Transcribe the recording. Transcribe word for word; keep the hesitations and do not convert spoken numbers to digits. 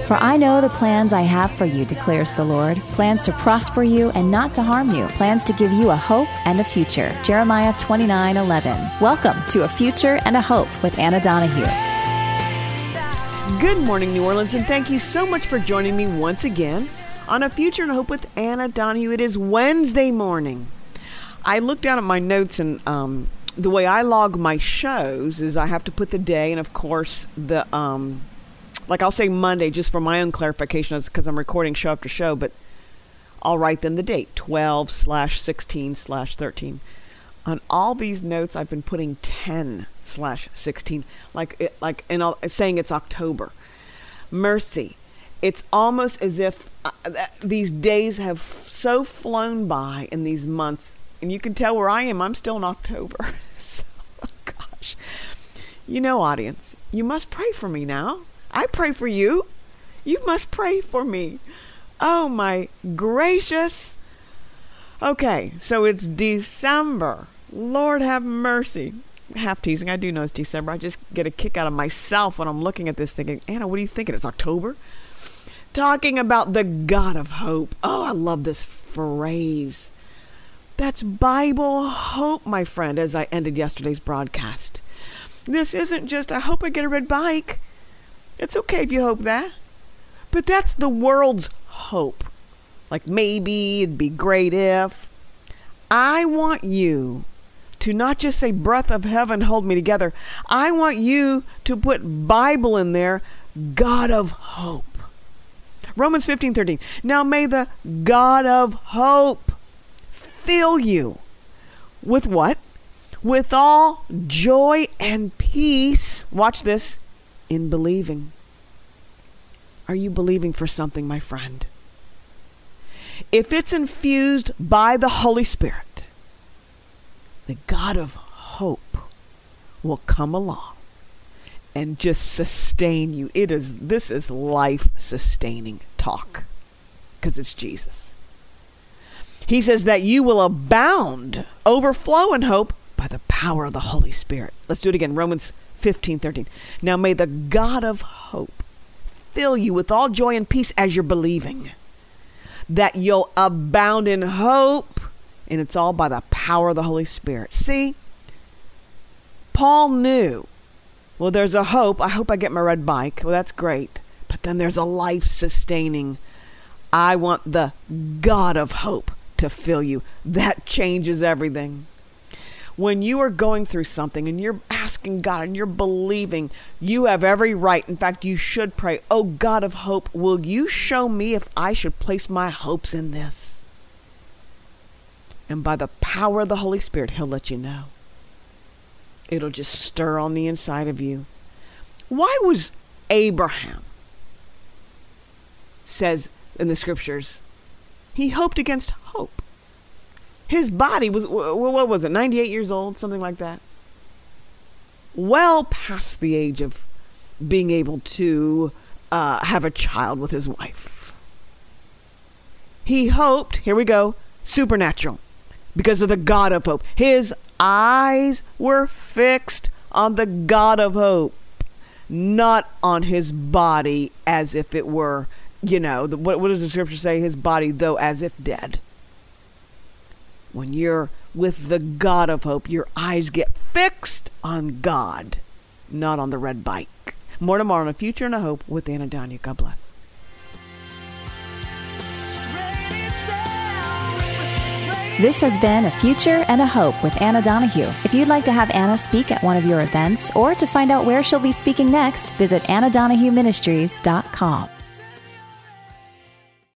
For I know the plans I have for you, declares the Lord, plans to prosper you and not to harm you, plans to give you a hope and a future. Jeremiah twenty-nine eleven. Welcome to A Future and a Hope with Anna Donahue. Good morning, New Orleans, and thank you so much for joining me once again on A Future and a Hope with Anna Donahue. It is Wednesday morning. I looked down at my notes, and um, the way I log my shows is I have to put the day, and of course, the um, like I'll say Monday just for my own clarification, because I'm recording show after show, but I'll write then the date, twelve slash sixteen slash thirteen. On all these notes, I've been putting ten slash sixteen, like it, like, and I'll, saying it's October. Mercy. It's almost as if uh, these days have so flown by in these months, and you can tell where I am. I'm still in October. So, oh gosh, you know, audience, you must pray for me now. I pray for you. You must pray for me. Oh my gracious. Okay, so it's December. Lord have mercy. Half teasing. I do know it's December. I just get a kick out of myself when I'm looking at this thinking, Anna, what are you thinking? It's October? Talking about the God of hope. Oh, I love this phrase. That's Bible hope, my friend, as I ended yesterday's broadcast. This isn't just, I hope I get a red bike. It's okay if you hope that. But that's the world's hope. Like maybe it'd be great if. I want you to not just say breath of heaven, hold me together. I want you to put Bible in there, God of hope. Romans fifteen thirteen. Now may the God of hope fill you with what? With all joy and peace. Watch this. In believing. Are you believing for something, my friend? If it's infused by the Holy Spirit, the God of hope will come along and just sustain you. It is, this is life-sustaining talk because it's Jesus. He says that you will abound, overflow in hope by the power of the Holy Spirit. Let's do it again. Romans fifteen thirteen. Now may the God of hope fill you with all joy and peace as you're believing, that you'll abound in hope, and it's all by the power of the Holy Spirit. See, Paul knew, well, there's a hope. I hope I get my red bike. Well, that's great. But then there's a life-sustaining, I want the God of hope to fill you. That changes everything. When you are going through something and you're asking God and you're believing, you have every right. In fact, you should pray, oh God of hope, will you show me if I should place my hopes in this? And by the power of the Holy Spirit, He'll let you know. It'll just stir on the inside of you. Why was Abraham, says in the scriptures, he hoped against hope? His body was, what was it, ninety-eight years old, something like that. Well past the age of being able to uh, have a child with his wife. He hoped, here we go, supernatural, because of the God of hope. His eyes were fixed on the God of hope, not on his body as if it were, you know, the, what, what does the scripture say? His body, though, as if dead. When you're with the God of hope, your eyes get fixed on God, not on the red bike. More tomorrow on A Future and a Hope with Anna Donahue. God bless. This has been A Future and a Hope with Anna Donahue. If you'd like to have Anna speak at one of your events or to find out where she'll be speaking next, visit anna donahue ministries dot com.